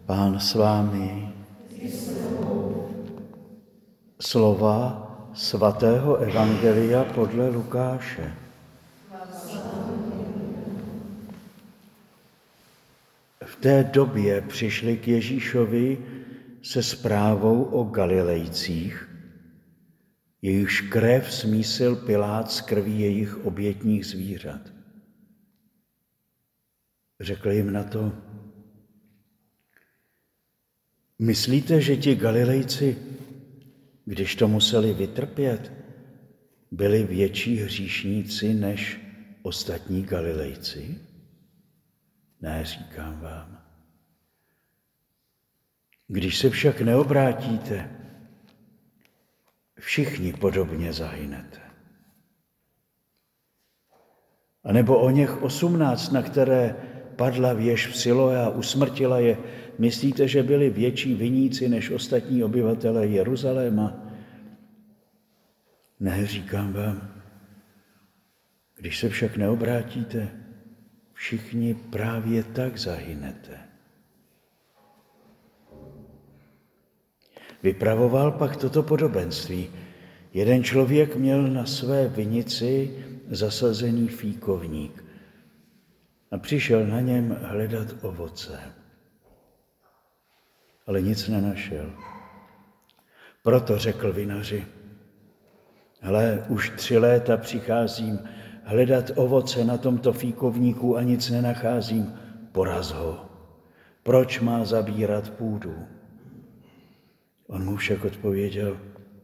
Pán s vámi. Slova svatého evangelia podle Lukáše. V té době přišli k Ježíšovi se zprávou o Galilejcích, jejichž krev smísil Pilát z krví jejich obětních zvířat. Řekl jim na to: Myslíte, že ti Galilejci, když to museli vytrpět, byli větší hříšníci než ostatní Galilejci? Ne, říkám vám. Když se však neobrátíte, všichni podobně zahynete. A nebo o něch 18, na které padla věž v Siloé a usmrtila je, myslíte, že byli větší viníci než ostatní obyvatelé Jeruzaléma? Ne, říkám vám. Když se však neobrátíte, všichni právě tak zahynete. Vypravoval pak toto podobenství. Jeden člověk měl na své vinici zasazený fíkovník a přišel na něm hledat ovoce. Ale nic nenašel. Proto řekl vinaři: Hle, už 3 léta přicházím hledat ovoce na tomto fíkovníku a nic nenacházím. Poraz ho. Proč má zabírat půdu? On mu však odpověděl: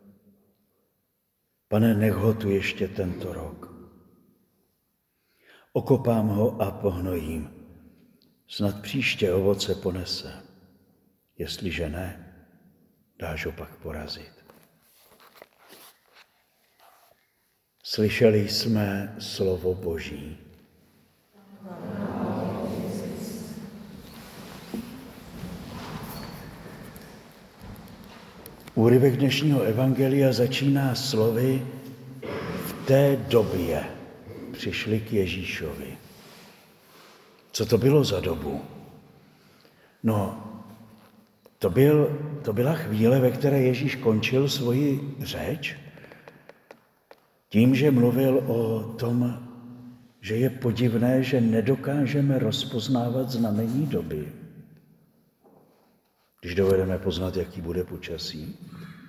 Pane, nech ho tu ještě tento rok. Okopám ho a pohnojím. Snad příště ovoce ponese. Jestliže ne, dáš ho pak porazit. Slyšeli jsme slovo Boží. Úryvek dnešního evangelia začíná slovy: v té době přišli k Ježíšovi. Co to bylo za dobu? No, to byla chvíle, ve které Ježíš končil svoji řeč tím, že mluvil o tom, že je podivné, že nedokážeme rozpoznávat znamení doby. Když dovedeme poznat, jaký bude počasí.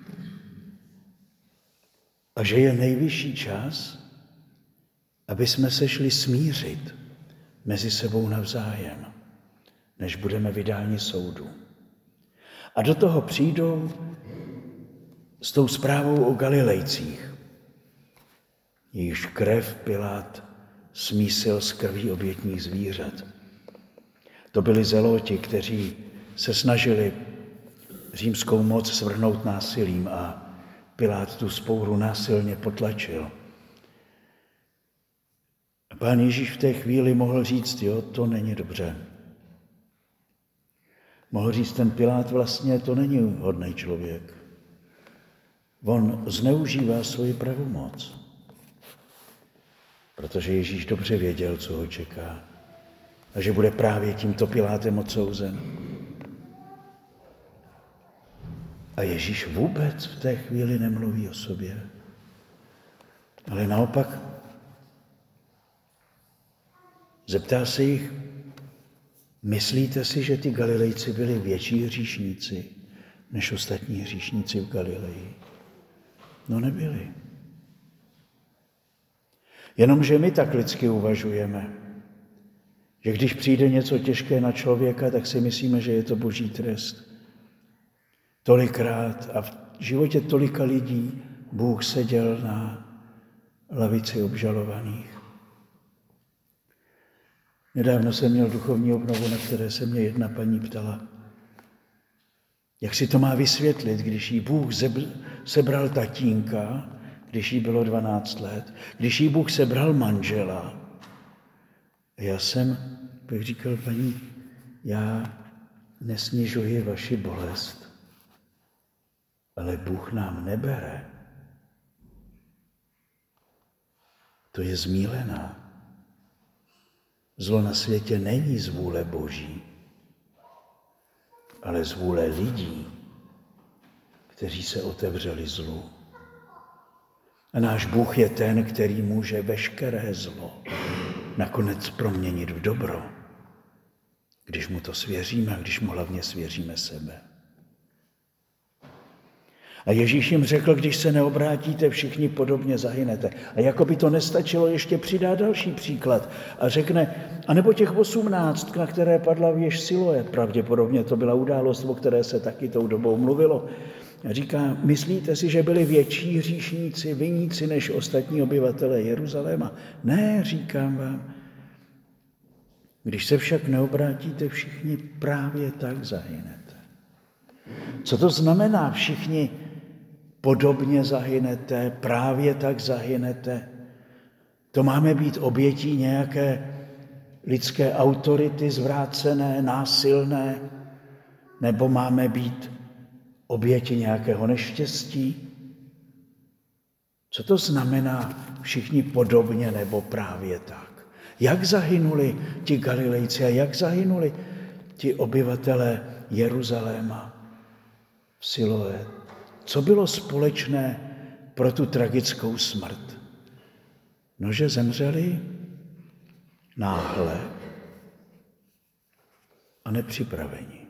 A že je nejvyšší čas, aby jsme se šli smířit mezi sebou navzájem, než budeme vydáni soudu. A do toho přijdou s tou zprávou o Galilejcích, jejichž krev Pilát smísil z krví obětních zvířat. To byli zeloti, kteří se snažili římskou moc svrhnout násilím a Pilát tu vzpouru násilně potlačil. A Pán Ježíš v té chvíli mohl říct: jo, to není dobře. Mohl říct ten Pilát: vlastně to není hodný člověk. On zneužívá svoji pravomoc. Protože Ježíš dobře věděl, co ho čeká. A že bude právě tímto Pilátem odsouzen. A Ježíš vůbec v té chvíli nemluví o sobě. Ale naopak zeptá se jich: myslíte si, že ty Galilejci byli větší hříšníci než ostatní hříšníci v Galileji? No nebyli. Jenomže my tak lidsky uvažujeme, že když přijde něco těžké na člověka, tak si myslíme, že je to boží trest. Tolikrát a v životě tolika lidí Bůh seděl na lavici obžalovaných. Nedávno jsem měl duchovní obnovu, na které se mě jedna paní ptala, jak si to má vysvětlit, když jí Bůh sebral tatínka, když jí bylo 12 let, když jí Bůh sebral manžela. A já jsem bych říkal: paní, já nesnižuji vaši bolest, ale Bůh nám nebere. To je zmýlená. Zlo na světě není z vůle Boží. ale z vůle lidí, kteří se otevřeli zlu. A náš Bůh je ten, který může veškeré zlo nakonec proměnit v dobro, když mu to svěříme a když mu hlavně svěříme sebe. A Ježíš jim řekl, když se neobrátíte, všichni podobně zahynete. A jako by to nestačilo, ještě přidá další příklad a řekne, anebo těch 18, na které padla věž Siloé, pravděpodobně to byla událost, o které se taky tou dobou mluvilo. A říká, myslíte si, že byli větší hříšníci, viníci než ostatní obyvatelé Jeruzaléma? Ne, říkám vám. Když se však neobrátíte, všichni právě tak zahynete. Co to znamená všichni podobně zahynete, právě tak zahynete? To máme být obětí nějaké lidské autority zvrácené, násilné, nebo máme být oběti nějakého neštěstí? Co to znamená všichni podobně nebo právě tak? Jak zahynuli ti Galilejci a jak zahynuli ti obyvatelé Jeruzaléma v Siloé? Co bylo společné pro tu tragickou smrt? No, že zemřeli náhle a nepřipraveni.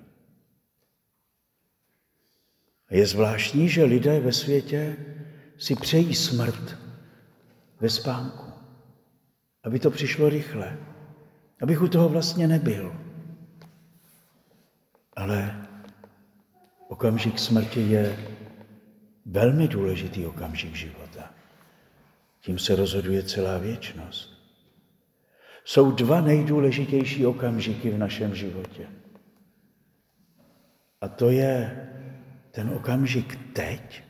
A je zvláštní, že lidé ve světě si přejí smrt ve spánku, aby to přišlo rychle, abych u toho vlastně nebyl. Ale okamžik smrti je velmi důležitý okamžik života. Tím se rozhoduje celá věčnost. Jsou dva nejdůležitější okamžiky v našem životě. A to je ten okamžik teď,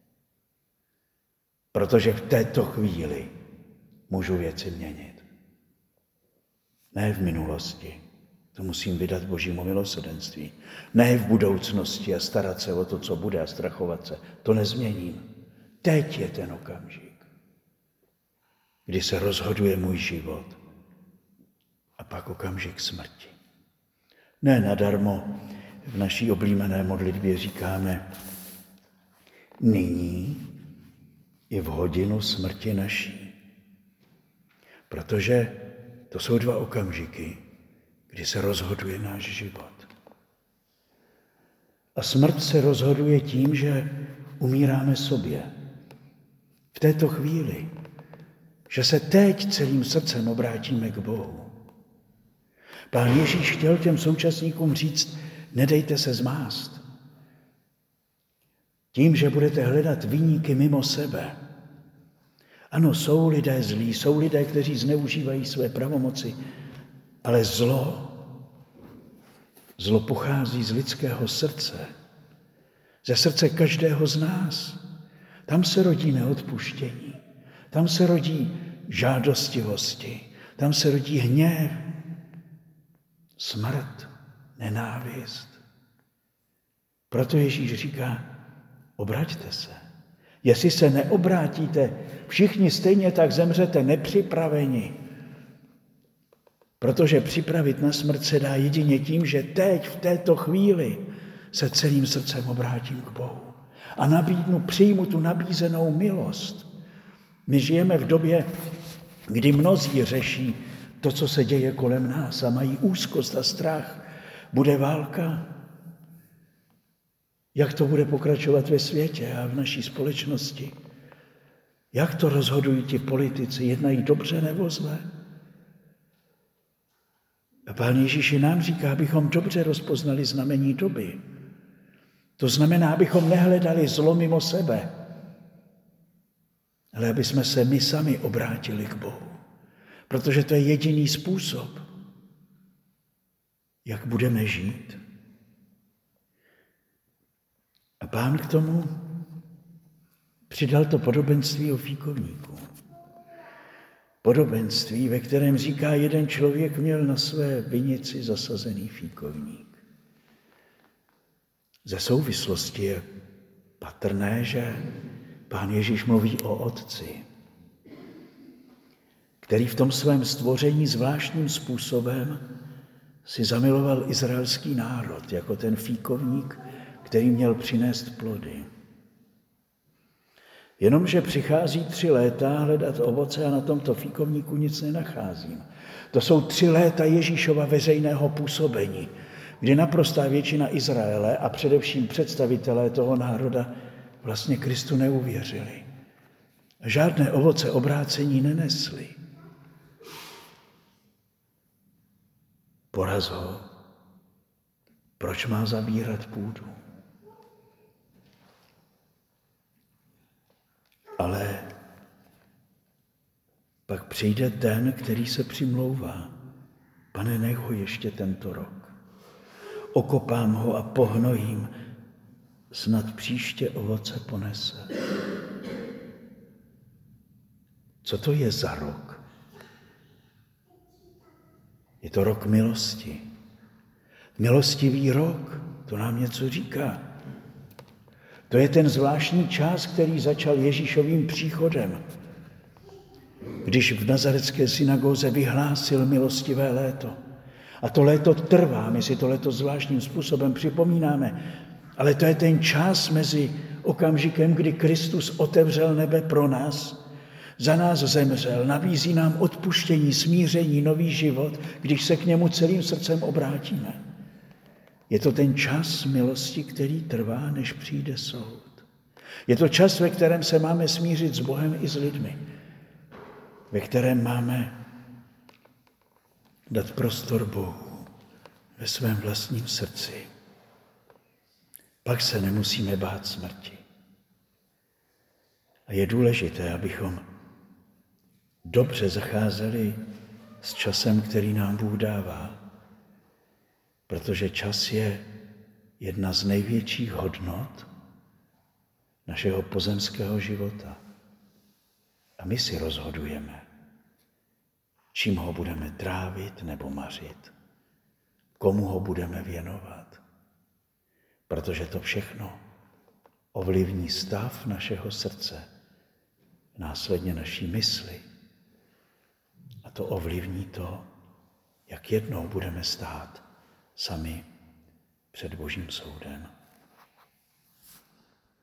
protože v této chvíli můžu věci měnit. Ne v minulosti, to musím vydat Božímu milosrdenství. Ne v budoucnosti a starat se o to, co bude a strachovat se. To nezměním. Teď je ten okamžik, kdy se rozhoduje můj život a pak okamžik smrti. Ne nadarmo v naší oblíbené modlitbě říkáme nyní i v hodinu smrti naší. Protože to jsou dva okamžiky, kdy se rozhoduje náš život. A smrt se rozhoduje tím, že umíráme sobě. V této chvíli, že se teď celým srdcem obrátíme k Bohu. Pán Ježíš chtěl těm současníkům říct, nedejte se zmást. Tím, že budete hledat viníky mimo sebe. Ano, jsou lidé zlí, jsou lidé, kteří zneužívají své pravomoci, ale zlo pochází z lidského srdce, ze srdce každého z nás. Tam se rodí neodpuštění, tam se rodí žádostivosti, tam se rodí hněv, smrt, nenávist. Proto Ježíš říká, obraťte se. Jestli se neobrátíte, všichni stejně tak zemřete nepřipraveni. Protože připravit na smrt se dá jedině tím, že teď, v této chvíli, se celým srdcem obrátím k Bohu. A přijmu tu nabízenou milost. My žijeme v době, kdy mnozí řeší to, co se děje kolem nás a mají úzkost a strach. Bude válka? Jak to bude pokračovat ve světě a v naší společnosti? Jak to rozhodují ti politici? Jednají dobře nebo zle? A Pán Ježíš nám říká, abychom dobře rozpoznali znamení doby. To znamená, abychom nehledali zlo mimo sebe, ale aby jsme se my sami obrátili k Bohu. Protože to je jediný způsob, jak budeme žít. A Pán k tomu přidal to podobenství o fíkovníku. Podobenství, ve kterém říká, jeden člověk měl na své vinici zasazený fíkovník. Ze souvislosti je patrné, že Pán Ježíš mluví o Otci, který v tom svém stvoření zvláštním způsobem si zamiloval izraelský národ jako ten fíkovník, který měl přinést plody. Jenomže přichází 3 léta hledat ovoce a na tomto fíkovníku nic nenacházím. To jsou 3 léta Ježíšova veřejného působení, kdy naprostá většina Izraele a především představitelé toho národa vlastně Kristu neuvěřili. Žádné ovoce obrácení nenesli. Poraz ho. Proč má zabírat půdu? Ale pak přijde den, který se přimlouvá. Pane, nech ho ještě tento rok. Okopám ho a pohnojím, snad příště ovoce ponese. Co to je za rok? Je to rok milosti. Milostivý rok, to nám něco říká. To je ten zvláštní čas, který začal Ježíšovým příchodem, když v nazaretské synagóze vyhlásil milostivé léto. A to léto trvá, my si to léto zvláštním způsobem připomínáme, ale to je ten čas mezi okamžikem, kdy Kristus otevřel nebe pro nás, za nás zemřel, nabízí nám odpuštění, smíření, nový život, když se k němu celým srdcem obrátíme. Je to ten čas milosti, který trvá, než přijde soud. Je to čas, ve kterém se máme smířit s Bohem i s lidmi, ve kterém máme dát prostor Bohu ve svém vlastním srdci. Pak se nemusíme bát smrti. A je důležité, abychom dobře zacházeli s časem, který nám Bůh dává, protože čas je jedna z největších hodnot našeho pozemského života. A my si rozhodujeme, čím ho budeme trávit nebo mařit, komu ho budeme věnovat, protože to všechno ovlivní stav našeho srdce, následně naší mysli. A to ovlivní to, jak jednou budeme stát sami před Božím soudem.